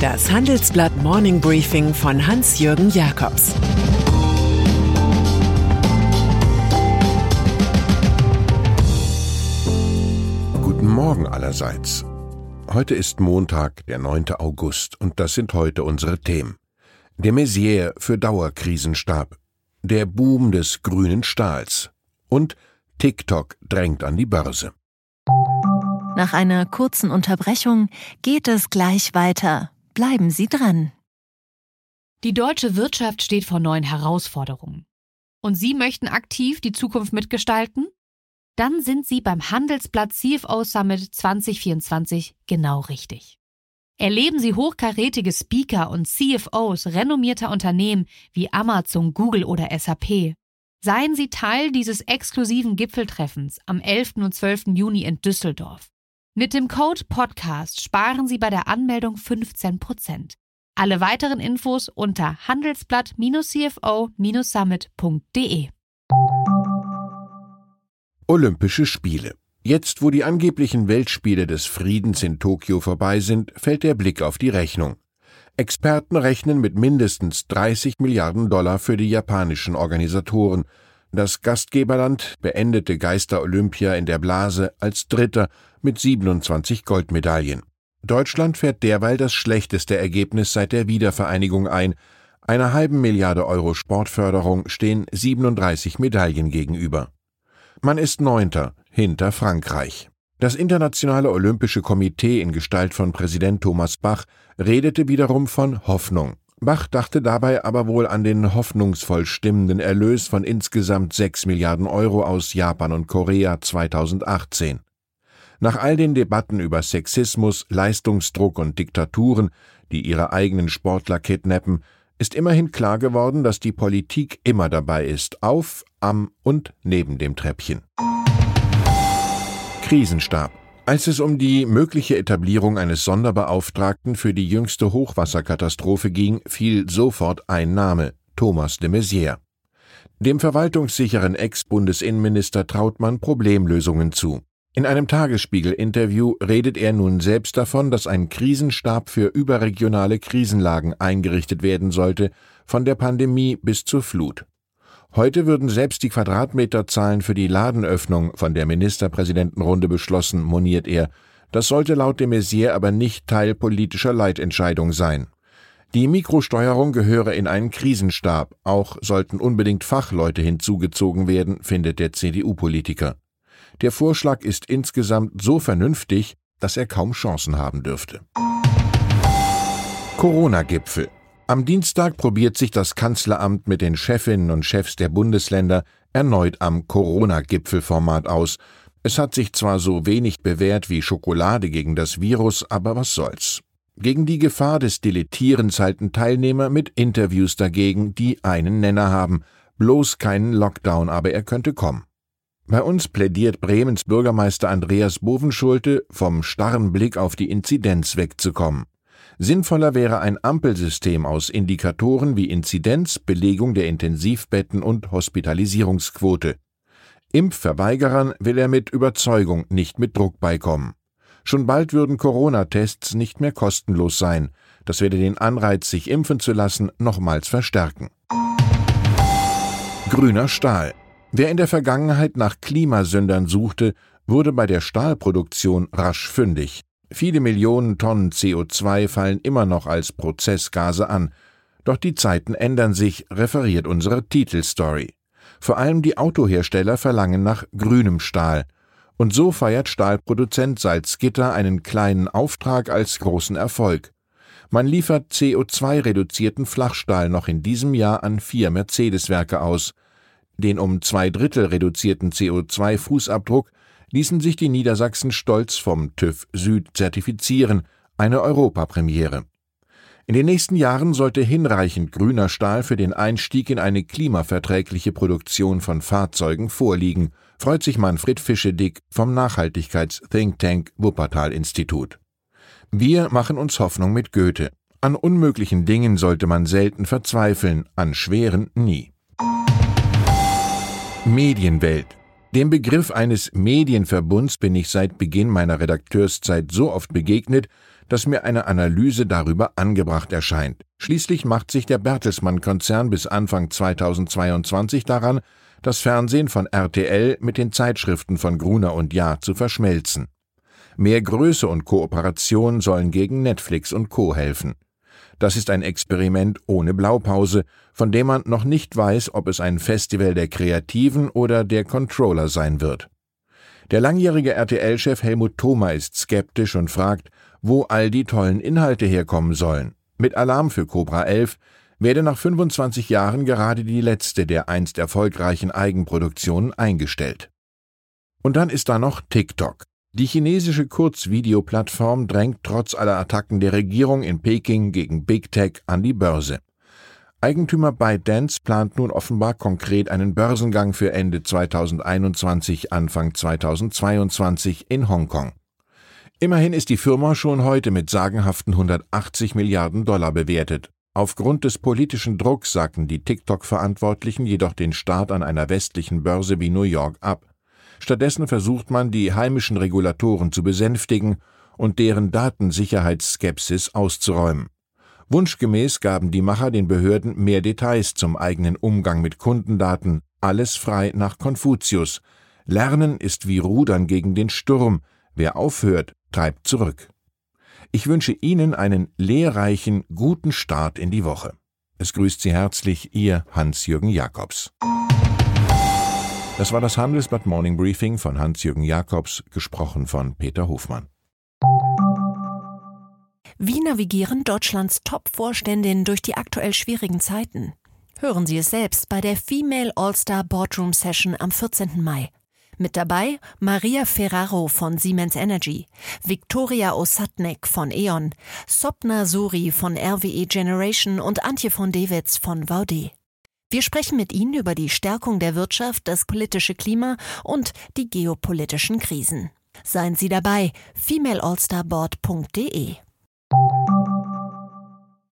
Das Handelsblatt Morning Briefing von Hans-Jürgen Jakobs. Guten Morgen allerseits. Heute ist Montag, der 9. August, und das sind heute unsere Themen. De Maizière für Dauerkrisenstab, der Boom des grünen Stahls und TikTok drängt an die Börse. Nach einer kurzen Unterbrechung geht es gleich weiter. Bleiben Sie dran. Die deutsche Wirtschaft steht vor neuen Herausforderungen. Und Sie möchten aktiv die Zukunft mitgestalten? Dann sind Sie beim Handelsblatt CFO Summit 2024 genau richtig. Erleben Sie hochkarätige Speaker und CFOs renommierter Unternehmen wie Amazon, Google oder SAP. Seien Sie Teil dieses exklusiven Gipfeltreffens am 11. und 12. Juni in Düsseldorf. Mit dem Code PODCAST sparen Sie bei der Anmeldung 15%. Alle weiteren Infos unter handelsblatt-cfo-summit.de. Olympische Spiele. Jetzt, wo die angeblichen Weltspiele des Friedens in Tokio vorbei sind, fällt der Blick auf die Rechnung. Experten rechnen mit mindestens 30 Milliarden $ für die japanischen Organisatoren. Das Gastgeberland beendete Geister-Olympia in der Blase als Dritter mit 27 Goldmedaillen. Deutschland fährt derweil das schlechteste Ergebnis seit der Wiedervereinigung ein. Einer halben Milliarde € Sportförderung stehen 37 Medaillen gegenüber. Man ist Neunter, hinter Frankreich. Das Internationale Olympische Komitee in Gestalt von Präsident Thomas Bach redete wiederum von Hoffnung. Bach dachte dabei aber wohl an den hoffnungsvoll stimmenden Erlös von insgesamt 6 Milliarden € aus Japan und Korea 2018. Nach all den Debatten über Sexismus, Leistungsdruck und Diktaturen, die ihre eigenen Sportler kidnappen, ist immerhin klar geworden, dass die Politik immer dabei ist, auf, am und neben dem Treppchen. Krisenstab. Als es um die mögliche Etablierung eines Sonderbeauftragten für die jüngste Hochwasserkatastrophe ging, fiel sofort ein Name: Thomas de Maizière. Dem verwaltungssicheren Ex-Bundesinnenminister traut man Problemlösungen zu. In einem Tagesspiegel-Interview redet er nun selbst davon, dass ein Krisenstab für überregionale Krisenlagen eingerichtet werden sollte, von der Pandemie bis zur Flut. Heute würden selbst die Quadratmeterzahlen für die Ladenöffnung von der Ministerpräsidentenrunde beschlossen, moniert er. Das sollte laut de Maizière aber nicht Teil politischer Leitentscheidung sein. Die Mikrosteuerung gehöre in einen Krisenstab, auch sollten unbedingt Fachleute hinzugezogen werden, findet der CDU-Politiker. Der Vorschlag ist insgesamt so vernünftig, dass er kaum Chancen haben dürfte. Corona-Gipfel. Am Dienstag probiert sich das Kanzleramt mit den Chefinnen und Chefs der Bundesländer erneut am Corona-Gipfelformat aus. Es hat sich zwar so wenig bewährt wie Schokolade gegen das Virus, aber was soll's. Gegen die Gefahr des Dilettierens halten Teilnehmer mit Interviews dagegen, die einen Nenner haben: bloß keinen Lockdown, aber er könnte kommen. Bei uns plädiert Bremens Bürgermeister Andreas Bovenschulte, vom starren Blick auf die Inzidenz wegzukommen. Sinnvoller wäre ein Ampelsystem aus Indikatoren wie Inzidenz, Belegung der Intensivbetten und Hospitalisierungsquote. Impfverweigerern will er mit Überzeugung, nicht mit Druck beikommen. Schon bald würden Corona-Tests nicht mehr kostenlos sein. Das werde den Anreiz, sich impfen zu lassen, nochmals verstärken. Grüner Stahl. Wer in der Vergangenheit nach Klimasündern suchte, wurde bei der Stahlproduktion rasch fündig. Viele Millionen Tonnen CO2 fallen immer noch als Prozessgase an. Doch die Zeiten ändern sich, referiert unsere Titelstory. Vor allem die Autohersteller verlangen nach grünem Stahl. Und so feiert Stahlproduzent Salzgitter einen kleinen Auftrag als großen Erfolg. Man liefert CO2-reduzierten Flachstahl noch in diesem Jahr an 4 Mercedes-Werke aus. Den um 2/3 reduzierten CO2-Fußabdruck ließen sich die Niedersachsen stolz vom TÜV Süd zertifizieren, eine Europapremiere. In den nächsten Jahren sollte hinreichend grüner Stahl für den Einstieg in eine klimaverträgliche Produktion von Fahrzeugen vorliegen, freut sich Manfred Fischedick vom Nachhaltigkeits-Think-Tank Wuppertal-Institut. Wir machen uns Hoffnung mit Goethe. An unmöglichen Dingen sollte man selten verzweifeln, an schweren nie. Medienwelt. Dem Begriff eines Medienverbunds bin ich seit Beginn meiner Redakteurszeit so oft begegnet, dass mir eine Analyse darüber angebracht erscheint. Schließlich macht sich der Bertelsmann-Konzern bis Anfang 2022 daran, das Fernsehen von RTL mit den Zeitschriften von Gruner und Jahr zu verschmelzen. Mehr Größe und Kooperation sollen gegen Netflix und Co. helfen. Das ist ein Experiment ohne Blaupause, von dem man noch nicht weiß, ob es ein Festival der Kreativen oder der Controller sein wird. Der langjährige RTL-Chef Helmut Thoma ist skeptisch und fragt, wo all die tollen Inhalte herkommen sollen. Mit Alarm für Cobra 11 werde nach 25 Jahren gerade die letzte der einst erfolgreichen Eigenproduktionen eingestellt. Und dann ist da noch TikTok. Die chinesische Kurzvideoplattform drängt trotz aller Attacken der Regierung in Peking gegen Big Tech an die Börse. Eigentümer ByteDance plant nun offenbar konkret einen Börsengang für Ende 2021, Anfang 2022 in Hongkong. Immerhin ist die Firma schon heute mit sagenhaften 180 Milliarden Dollar bewertet. Aufgrund des politischen Drucks sagten die TikTok-Verantwortlichen jedoch den Start an einer westlichen Börse wie New York ab. Stattdessen versucht man, die heimischen Regulatoren zu besänftigen und deren Datensicherheitsskepsis auszuräumen. Wunschgemäß gaben die Macher den Behörden mehr Details zum eigenen Umgang mit Kundendaten, alles frei nach Konfuzius. Lernen ist wie Rudern gegen den Sturm. Wer aufhört, treibt zurück. Ich wünsche Ihnen einen lehrreichen, guten Start in die Woche. Es grüßt Sie herzlich, Ihr Hans-Jürgen Jakobs. Das war das Handelsblatt Morning Briefing von Hans-Jürgen Jakobs, gesprochen von Peter Hofmann. Wie navigieren Deutschlands Top-Vorständinnen durch die aktuell schwierigen Zeiten? Hören Sie es selbst bei der Female All-Star Boardroom Session am 14. Mai. Mit dabei Maria Ferraro von Siemens Energy, Viktoria Osatnek von E.ON, Sopna Suri von RWE Generation und Antje von Dewitz von VD. Wir sprechen mit Ihnen über die Stärkung der Wirtschaft, das politische Klima und die geopolitischen Krisen. Seien Sie dabei, femaleallstarboard.de.